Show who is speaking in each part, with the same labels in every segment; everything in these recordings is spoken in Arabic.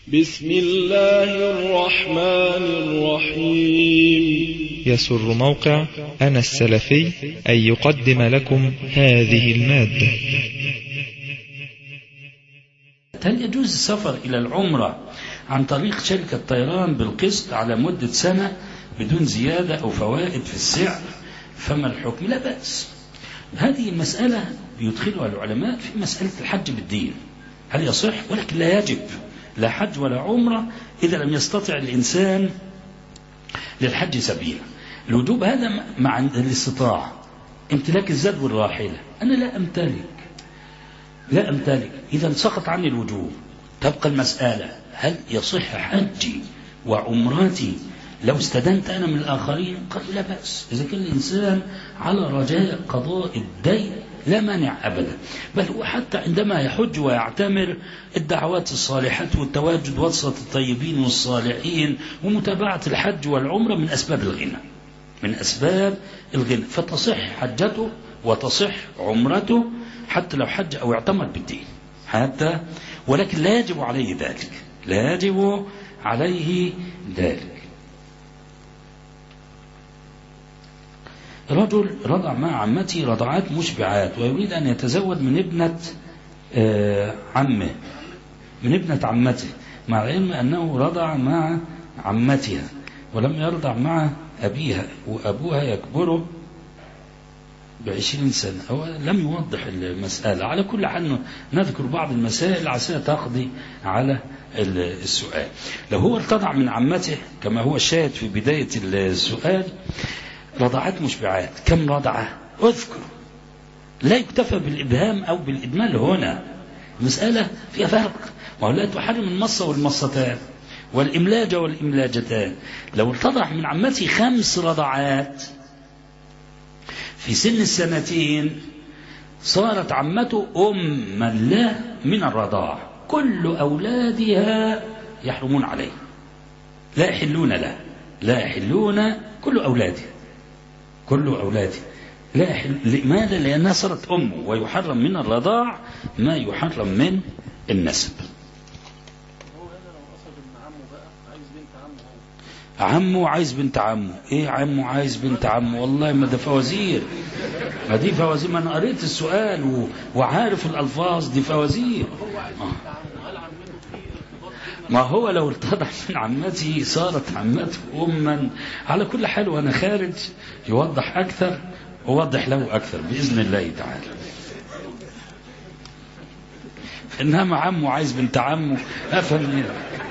Speaker 1: بسم الله الرحمن الرحيم.
Speaker 2: يسر موقع أنا السلفي أن يقدم لكم هذه المادة.
Speaker 3: هل يجوز السفر إلى العمرة عن طريق شركة طيران بالقسط على مدة سنة بدون زيادة أو فوائد في السعر؟ فما الحكم؟ لا بأس. هذه المسألة يدخلها العلماء في مسألة الحج بالدين، هل يصح؟ ولكن لا يجب لا حج ولا عمرة إذا لم يستطع الإنسان للحج سبيلا. الوجوب هذا مع الاستطاعة، امتلاك الزاد والراحلة. أنا لا أمتلك إذا سقط عني الوجوب. تبقى المسألة هل يصح حجي وعمرتي لو استدنت أنا من الآخرين؟ قال لا بأس إذا كان الإنسان على رجاء قضاء الدين لا مانع أبدا. بل هو حتى عندما يحج ويعتمر الدعوات الصالحات والتواجد وسط الطيبين والصالحين ومتابعة الحج والعمرة من أسباب الغنى، فتصح حجته وتصح عمرته حتى لو حج أو اعتمر بالدين ولكن لا يجب عليه ذلك. رجل رضع مع عمته رضعات مشبعات ويريد أن يتزوج من ابنة عمته، مع العلم أنه رضع مع عمتها ولم يرضع مع أبيها وأبوها يكبره ب20 سنة. هو لم يوضح المسألة. على كل حال نذكر بعض المسائل عسى تقضي على السؤال. لو هو ارتضع من عمته كما هو الشاهد في بداية السؤال رضعات مشبعات، كم رضعة؟ اذكر، لا يكتفى بالإبهام أو بالإدمال. هنا المسألة فيها فرق، ولا تحرم المصة والمصتان والإملاج والإملاجتان. لو ارتضع من عمته 5 رضعات في سن 2 صارت عمته أما له من الرضاع، كل أولادها يحرمون عليه، لا يحلون كل أولاده لا يحل. لماذا؟ لأنها صارت أمه، ويحرم من الرضاع ما يحرم من النسب. عمه عايز بنت عمه. ايه عمه عايز بنت عمه؟ والله ما ده فوازير، ما دي فوازير. ما انا قريت السؤال وعارف الالفاظ دي فوازير. ما هو لو ارتضع من عمته صارت عمته أما. على كل حال وأنا خارج يوضح أكثر، أوضح له أكثر بإذن الله تعالى. إنما عمه عايز بنت عمه أفهم.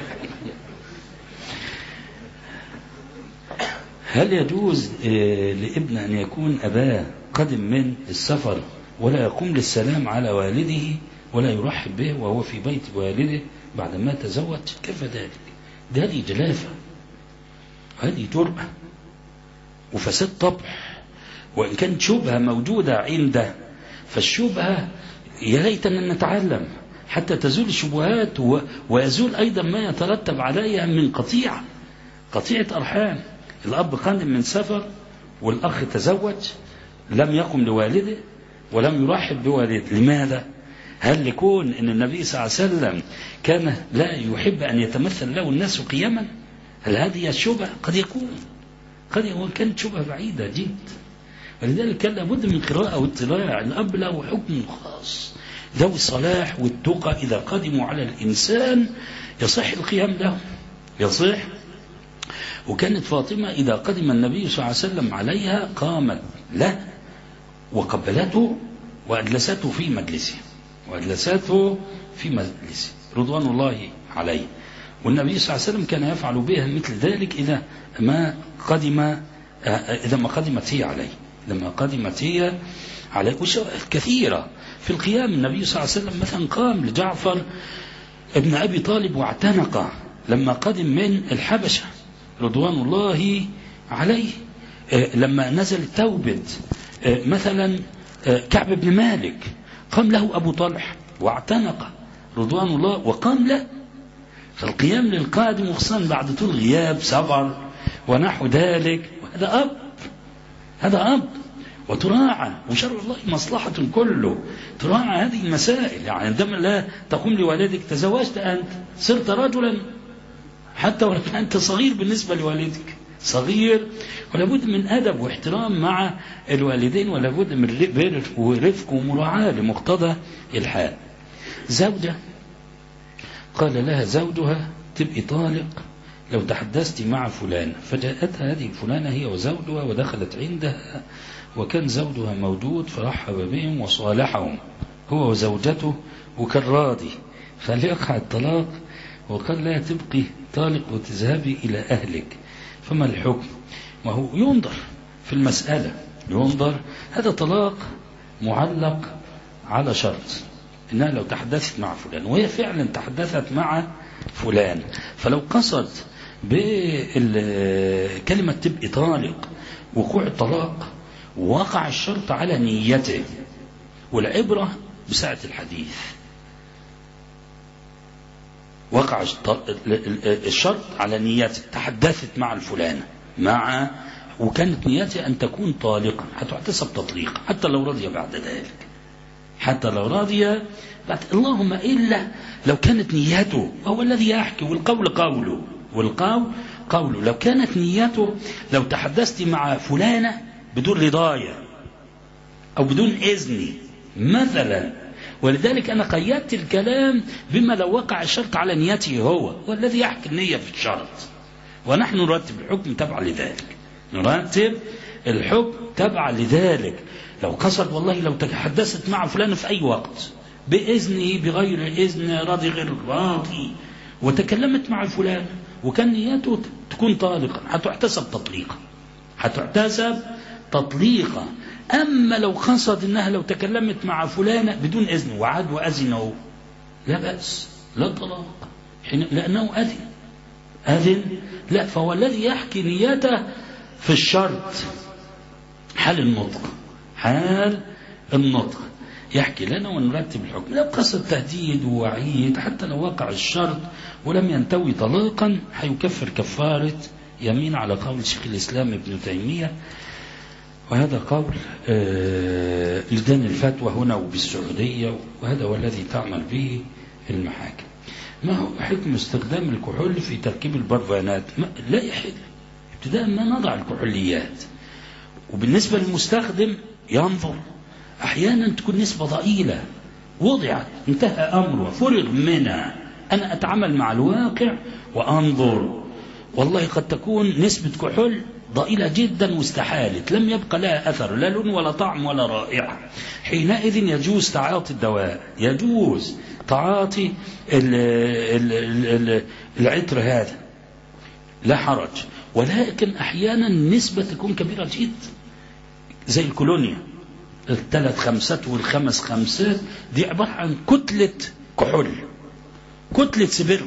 Speaker 3: هل يجوز لابن أن يكون أباه قدم من السفر ولا يقوم للسلام على والده ولا يرحب به وهو في بيت والده بعد ما تزوج؟ كيف ذلك؟ هذه جلافة، هذه جرأة وفساد طبع. وإن كانت شبهة موجودة عنده فالشبهة يا ليتنا نتعلم حتى تزول الشبهات ويزول أيضا ما يترتب عليها من قطيعة أرحام. الأب قادم من سفر والأخ تزوج لم يقم لوالده ولم يرحب بوالده. لماذا؟ هل لكون أن النبي صلى الله عليه وسلم كان لا يحب أن يتمثل له الناس قياما؟ هل هذه الشبهة؟ قد يكون كانت شبهة بعيدة جدا. ولذلك كان لابد من قراءة واطلاع. الأب له حكم خاص، ذوي الصلاح والتقى إذا قدموا على الإنسان يصح القيام له، يصح. وكانت فاطمة إذا قدم النبي صلى الله عليه وسلم عليها قامت له وقبلته وأجلسته في مجلسه رضوان الله عليه. والنبي صلى الله عليه وسلم كان يفعل بها مثل ذلك إذا ما قدمت هي عليه. وشواهد كثيرة في القيام. النبي صلى الله عليه وسلم مثلا قام لجعفر ابن أبي طالب واعتنقه لما قدم من الحبشة رضوان الله عليه. لما نزل التوبة مثلا كعب بن مالك قام له أبو طلحة واعتنقه رضوان الله وقام له. فالقيام للقادم وخصوصا بعد طول غياب سفر ونحو ذلك، هذا أب وتراعى، وشرع الله مصلحة كله، تراعى هذه المسائل. يعني عندما لا تقوم لوالدك تزوجت أنت صرت رجلا، حتى ولو أنت صغير بالنسبة لوالدك، صغير، ولابد من أدب واحترام مع الوالدين، ولابد من رفق ومراعاة لمقتضى الحال. زوجة قال لها زوجها تبقي طالق لو تحدثت مع فلان، فجاءتها هذه الفلانة هي وزوجها ودخلت عندها، وكان زوجها موجود فرحب بهم وصالحهم هو وزوجته، وكان راضي، فليقع الطلاق وقال لا تبقي طالق وتذهبي إلى أهلك. فما الحكم؟ ما هو ينظر في المسألة، ينظر هذا طلاق معلق على شرط إنها لو تحدثت مع فلان، وهي فعلا تحدثت مع فلان، فلو قصد بكلمة تبقي طالق وقوع الطلاق وقع الشرط على نيته، والعبرة بساعة الحديث، وقع الشرط على نيته، تحدثت مع الفلانة وكانت نيته أن تكون طالقا، هتحتسب تطليقا حتى لو رضي بعد ذلك، حتى لو رضي بعد، اللهم إلا لو كانت نيته، هو الذي يحكي، والقول قوله، والقول قوله، لو كانت نيته لو تحدثت مع فلانة بدون رضاية أو بدون إذني مثلا، ولذلك أنا قيدت الكلام بما لو وقع الشرط على نيته هو والذي يحكي النية في الشرط، ونحن نرتب الحكم تبع لذلك، نرتب الحكم تبع لذلك. لو قصد والله لو تحدثت مع فلان في أي وقت بإذنه بغير إذن، راضي غير راضي، وتكلمت مع فلان وكان نيته تكون طالقا، هتحتسب تطليقا، هتحتسب تطليقا. أما لو قصد إنها لو تكلمت مع فلانة بدون إذن وعاد وأذنه، لا بأس، لا طلاق، لأنه أذن لا، فهو الذي يحكي نيته في الشرط حال النطق يحكي لنا ونرتب الحكم. لو قصد تهديد ووعيد حتى لو وقع الشرط ولم ينتوي طلاقا هيكفر كفارة يمين على قول شيخ الإسلام ابن تيمية، وهذا قول لجان الفتوى هنا وبالسعودية، وهذا هو الذي تعمل به المحاكم. ما هو حكم استخدام الكحول في تركيب البرفانات؟ لا يحل ابتداء ما نضع الكحوليات، وبالنسبة للمستخدم ينظر، أحيانا تكون نسبة ضئيلة وضعت انتهى أمره فرغ منها، أنا أتعامل مع الواقع وأنظر، والله قد تكون نسبة كحول ضئيلة جدا واستحالت، لم يبقى لها أثر لا لون ولا طعم ولا رائحة، حينئذ يجوز تعاطي الدواء، يجوز تعاطي العطر هذا لا حرج. ولكن أحيانا النسبة تكون كبيرة جدا زي الكولونيا، 3 خمسات والخمس خمسات، دي عبارة عن كتلة كحول، كتلة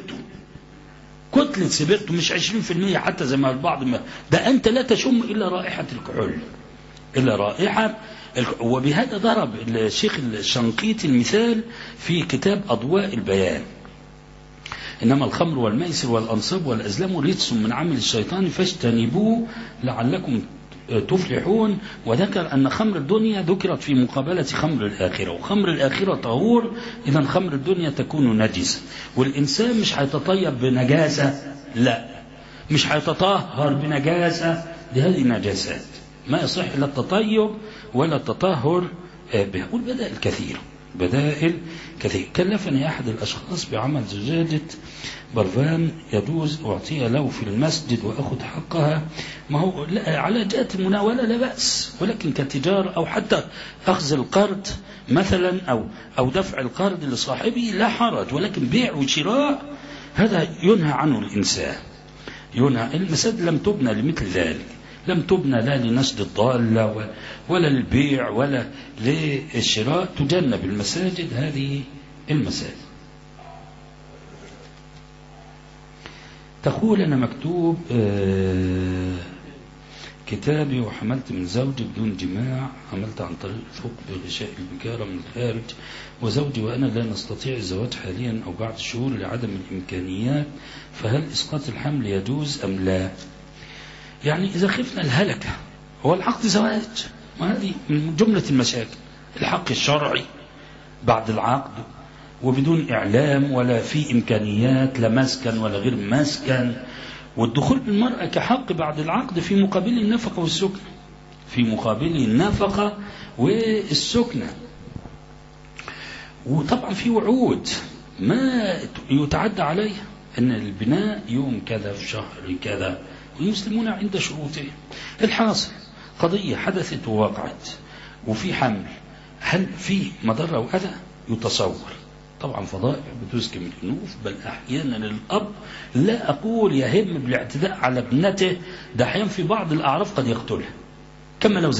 Speaker 3: سبرتو مش 20% حتى زي ما البعض ده أنت لا تشم إلا رائحة الكحول، إلا رائحة وبهذا ضرب الشيخ الشنقيطي المثال في كتاب أضواء البيان، إنما الخمر والميسر والأنصاب والأزلام رجس من عمل الشيطان فاجتنبوه لعلكم تفلحون. وذكر أن خمر الدنيا ذكرت في مقابلة خمر الآخرة، وخمر الآخرة طهور، إذا خمر الدنيا تكون نجسة، والإنسان مش هيتطيب بنجاسة، لا مش هيتطهر بنجاسة، لهذه نجاسات ما يصح لا التطيب ولا التطهر بها. والبدائل كثيرة، بدائل كثير. كلفني أحد الأشخاص بعمل زجاجة برفان يجوز أعطيها له في المسجد وأخذ حقها، ما هو على جهة المناولة لا بأس، ولكن كتجارة أو حتى أخذ القرض مثلا أو دفع القرض لصاحبه لا حرج، ولكن بيع وشراء هذا ينهى عنه الإنسان، ينهى. المساجد لم تبنى لمثل ذلك، لم تبنى لا لنشد الضالة ولا للبيع ولا للشراء، تجنب المساجد هذه المساجد. تقول أنا مكتوب كتابي وحملت من زوجي بدون جماع، حملت عن طريق ثقب غشاء البكارة من الخارج، وزوجي وأنا لا نستطيع الزواج حاليا أو بعد شهور لعدم الإمكانيات، فهل إسقاط الحمل يجوز أم لا؟ يعني إذا خفنا الهلكة، هو العقد زواج وهذه من جملة المشاكل. الحق الشرعي بعد العقد وبدون إعلام ولا في إمكانيات لا مسكن ولا غير مسكن، والدخول بالمرأة كحق بعد العقد في مقابل النفقة والسكنة، في مقابل النفقة والسكنة. وطبعا في وعود ما يتعدى عليها، أن البناء يوم كذا في شهر كذا، والمسلمون عند شروطهم. الحاصل قضية حدثت ووقعت وفي حمل، هل في مضرة وأذى؟ يتصور طبعا فضائح بتسكن الأنوف، بل أحيانا الأب لا أقول يهم بالاعتداء على ابنته، ده أحيانا في بعض الأعراف قد يقتلها كما لو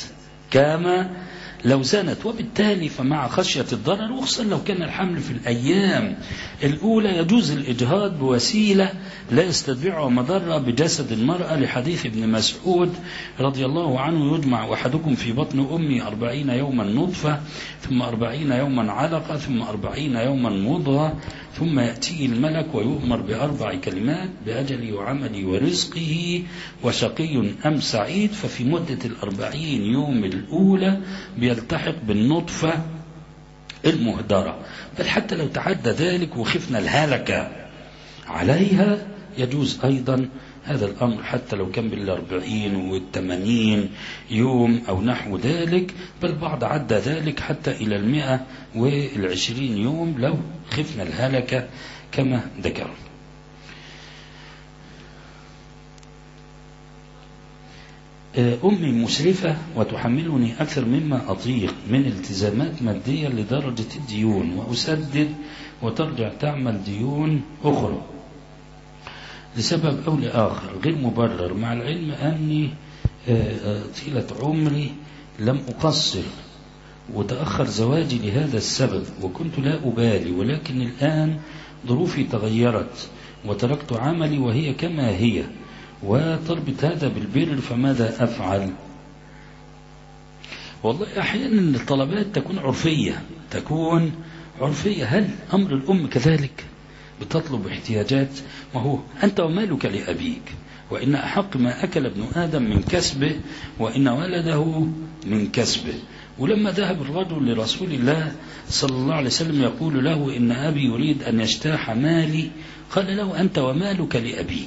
Speaker 3: زنت، وبالتالي فمع خشية الضرر، وخصوصا لو كان الحمل في الأيام الأولى، يجوز الإجهاض بوسيلة لا يستتبعها مضرة بجسد المرأة، لحديث ابن مسعود رضي الله عنه: يجمع أحدكم في بطن أمي 40 يوما نطفة، ثم 40 يوما علقة، ثم 40 يوما مضغة، ثم يأتيه الملك ويؤمر ب4 كلمات: بأجلي وعملي ورزقه وشقي أم سعيد. ففي مدة 40 يوم الأولى بيلتحق بالنطفة المهدرة، بل حتى لو تعدى ذلك وخفنا الهلكة عليها يجوز أيضا هذا الأمر، حتى لو كان بال40 وال80 يوم أو نحو ذلك، بل بعض عدى ذلك حتى إلى 120 يوم لو خفنا الهلكة كما ذكر. أمي مسرفة وتحملني أكثر مما أطيق من التزامات مادية لدرجة الديون، وأسدد وترجع تعمل ديون أخرى لسبب أو لآخر غير مبرر، مع العلم أني طيلة عمري لم أقصر وتأخر زواجي لهذا السبب وكنت لا أبالي، ولكن الآن ظروفي تغيرت وتركت عملي وهي كما هي، وتربط هذا بالبر، فماذا أفعل؟ والله أحيانا الطلبات تكون عرفية. هل أمر الأم كذلك بتطلب احتياجات؟ وهو أنت ومالك لأبيك، وإن أحق ما أكل ابن آدم من كسبه وإن ولده من كسبه. ولما ذهب الرجل لرسول الله صلى الله عليه وسلم يقول له: إن أبي يريد أن يجتاح مالي، قال له: أنت ومالك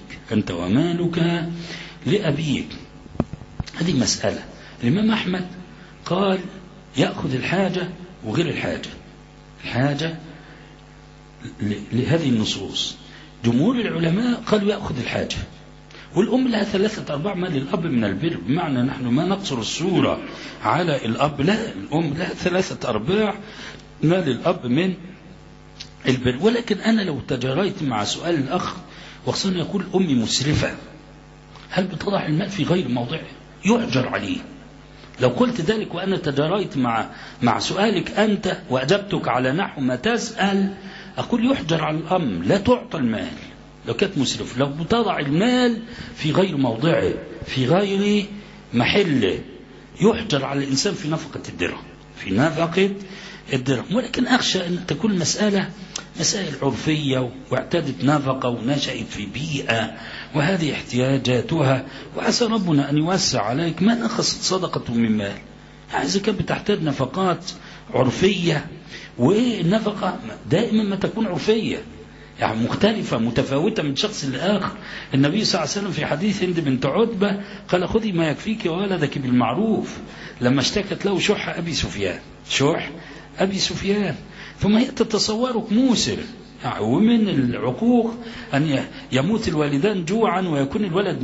Speaker 3: لأبيك. هذه مسألة. الإمام أحمد قال: يأخذ الحاجة وغير الحاجة لهذه النصوص. جمهور العلماء قالوا يأخذ الحاجة، والأم لها 3/4 مال الأب من البر، بمعنى نحن ما نقصر الصورة على الأب، لا، الأم لها 3/4 مال الأب من البر. ولكن أنا لو تجاريت مع سؤال الأخ وخصوصا يقول أمي مسرفة، هل بتضع المال في غير موضعه؟ يؤجر عليه. لو قلت ذلك وأنا تجاريت مع سؤالك أنت وأجبتك على نحو ما تسأل، أقول يحجر على الأم، لا تعطى المال لو كانت مسرف. لو بتضع المال في غير موضعه في غير محله، يحجر على الإنسان في نفقة الدرهم. ولكن أخشى أن تكون مسائل عرفية، واعتادت نفقة ونشأت في بيئة وهذه احتياجاتها، وعسى ربنا أن يوسع عليك. ما نقصت صدقة من مال، إذا كانت بتحتاج نفقات عرفية، والنفقة دائما ما تكون عرفية، يعني مختلفة متفاوتة من شخص لآخر. النبي صلى الله عليه وسلم في حديث هند بنت عتبة قال: خذي ما يكفيك وولدك بالمعروف، لما اشتكت له شح أبي سفيان. ثم هي تتصورك موسر، يعني ومن العقوق أن يموت الوالدان جوعا ويكون الولد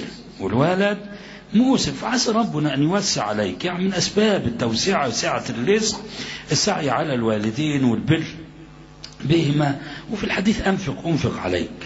Speaker 3: موسر. فعسى ربنا أن يوسع عليك، يعني من أسباب التوسعة وسعة الرزق السعي على الوالدين والبر بهما. وفي الحديث أنفق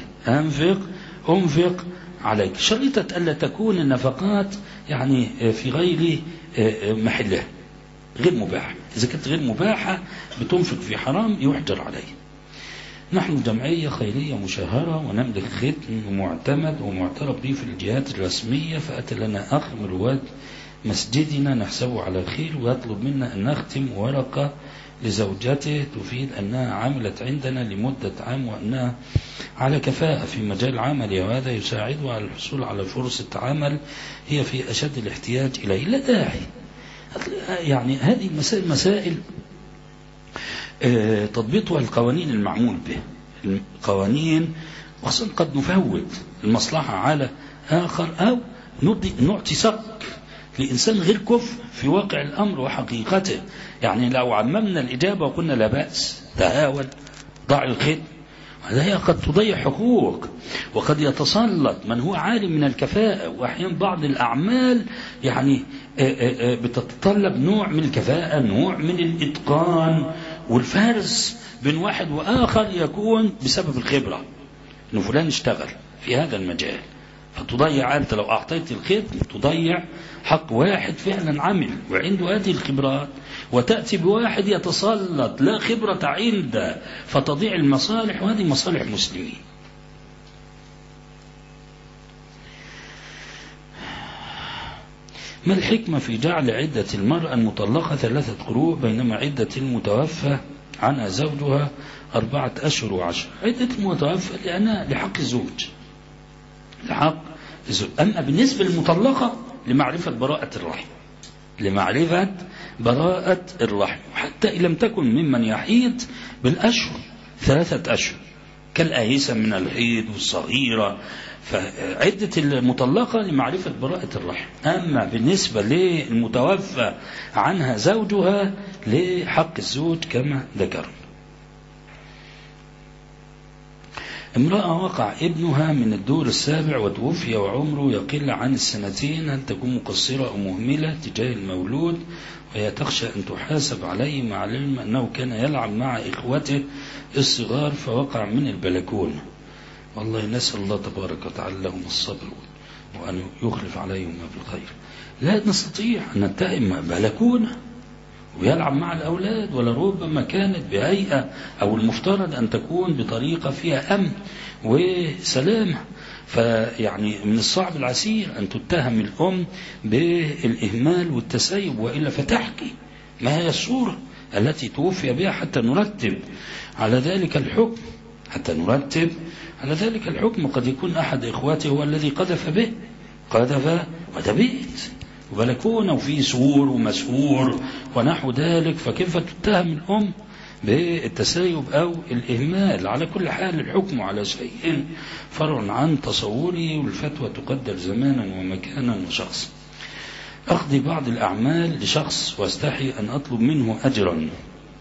Speaker 3: عليك، شريطة ألا تكون النفقات يعني في غير محلها، غير مباحة. إذا كانت غير مباحة بتنفق في حرام يحجر عليه. نحن جمعية خيرية مشهرة ونملك ختم ومعتمد ومعترف به في الجهات الرسمية، فأتى لنا أخ من رواد مسجدنا نحسبه على الخير ويطلب منا أن نختم ورقة لزوجته تفيد أنها عملت عندنا لمدة عام وأنها على كفاءة في مجال عملها، وهذا يساعدها على الحصول على فرصة عمل هي في أشد الاحتياج إليه. لا داعي يعني هذه مسائل تضبطها القوانين المعمول به. القوانين وخاصة قد نفوت المصلحة على آخر، أو نعطي سق لإنسان غير كفء في واقع الأمر وحقيقته. يعني لو عممنا الإجابة وقلنا لا بأس، تهاون، ضع الخير، هذا قد تضيع حقوق، وقد يتسلط من هو عالم من الكفاءة. وأحيانا بعض الأعمال يعني بتتطلب نوع من الكفاءة، نوع من الإتقان والفرز بين واحد وآخر يكون بسبب الخبرة، إنه فلان اشتغل في هذا المجال، فتضيع أنت لو أعطيت الخير تضيع حق واحد فعلا عمل وعنده هذه الخبرات، وتأتي بواحد يتسلط لا خبرة عنده فتضيع المصالح، وهذه مصالح مسلمين. ما الحكمة في جعل عدة المرأة المطلقة 3 قروء بينما عدة المتوفى عنها زوجها 4 أشهر و10؟ عدة المتوفى لأنها لحق الزوج، لحق الزوج. أما بالنسبة للمطلقة لمعرفة براءة الرحم، لمعرفة براءة الرحم، حتى إن لم تكن ممن يحيض بالأشهر 3 أشهر كالآيسة من الحيض والصغيرة، فعدة المطلقة لمعرفة براءة الرحم. أما بالنسبة للمتوفى عنها زوجها لحق الزوج كما ذكر. امرأة وقع ابنها من الدور السابع وتوفي وعمره يقل عن 2، هل تكون مقصرة أو مهملة تجاه المولود، وهي تخشى أن تحاسب عليه مع العلم أنه كان يلعب مع إخوته الصغار فوقع من البلكونة؟ والله نسأل الله تبارك وتعالى لهم الصبر وأن يخلف عليهم ما بالخير. لا نستطيع أن نتهم بلكونة ويلعب مع الأولاد، ولربما كانت بهيئة أو المفترض أن تكون بطريقة فيها أمن وسلامة. فيعني من الصعب العسير أن تتهم الأم بالإهمال والتسيب، وإلا فتحكي ما هي الصورة التي توفي بها حتى نرتب على ذلك الحكم، حتى نرتب على ذلك الحكم. قد يكون أحد إخواته هو الذي قذف به، قذف وده بيت وبلكونه وفيه سور ومسؤول ونحو ذلك، فكيف تتهم الأم بالتسيب أو الإهمال؟ على كل حال الحكم على شيء فرع عن تصوره، والفتوى تقدر زمانا ومكانا وشخصا. أخذ بعض الأعمال لشخص واستحي أن أطلب منه أجرا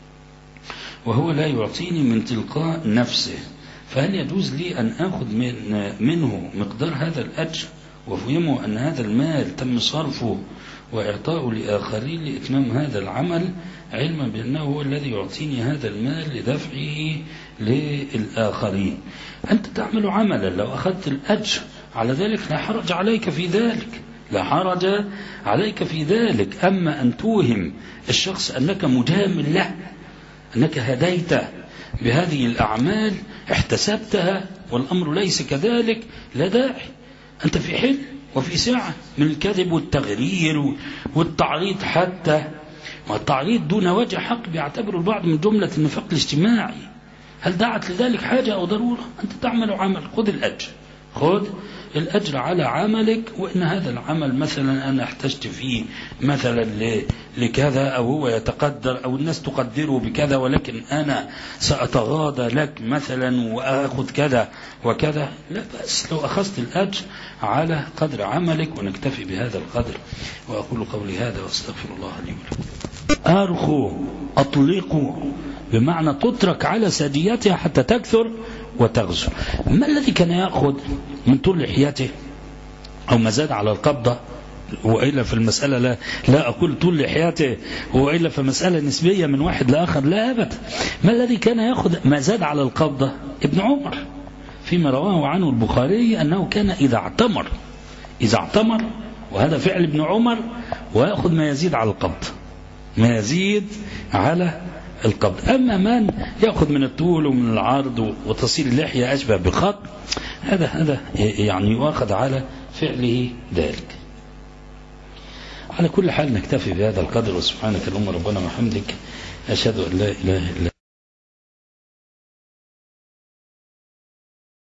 Speaker 3: وهو لا يعطيني من تلقاء نفسه، فهل يجوز لي أن أخذ منه مقدار هذا الأجر وفهمه أن هذا المال تم صرفه وإعطاؤه لآخرين لإتمام هذا العمل، علما بأنه هو الذي يعطيني هذا المال لدفعه للآخرين؟ أنت تعمل عملا لو أخذت الأجر على ذلك لا حرج عليك في ذلك، لا حرج عليك في ذلك. أما أن توهم الشخص أنك مجامل له، أنك هديته بهذه الأعمال احتسبتها والأمر ليس كذلك، لا داعي. أنت في حل وفي سعة من الكذب والتغرير والتعريض، حتى والتعريض دون وجه حق بيعتبر البعض من جملة النفاق الاجتماعي. هل دعت لذلك حاجة أو ضرورة؟ أنت تعمل عمل، خذ الأجر، خذ الأجر على عملك. وإن هذا العمل مثلا أنا احتجت فيه مثلا لكذا، أو هو يتقدر أو الناس تقدره بكذا، ولكن أنا سأتغاضى لك مثلا وأخذ كذا وكذا، لا بأس لو أخذت الأجر على قدر عملك، ونكتفي بهذا القدر. وأقول قولي هذا وأستغفر الله لي ولكم. أرخوا، أطلقوا، بمعنى تترك على ساديتها حتى تكثر وتغزو. ما الذي كان يأخذ من طول لحيته أو ما زاد على القبضة؟ وإلا في المسألة لا أقول طول لحيته، وإلا في مسألة نسبية من واحد لآخر، لا أبدا. ما الذي كان يأخذ ما زاد على القبضة؟ ابن عمر فيما رواه عنه البخاري أنه كان إذا اعتمر، وهذا فعل ابن عمر، ويأخذ ما يزيد على القبض، ما يزيد على القبض. أما من يأخذ من الطول ومن العرض وتصير اللحية أشبه بالخط، هذا يعني يؤخذ على فعله ذلك. على كل حال نكتفي بهذا القدر، وسبحانك اللهم ربنا وحمدك، أشهد أن لا إله إلا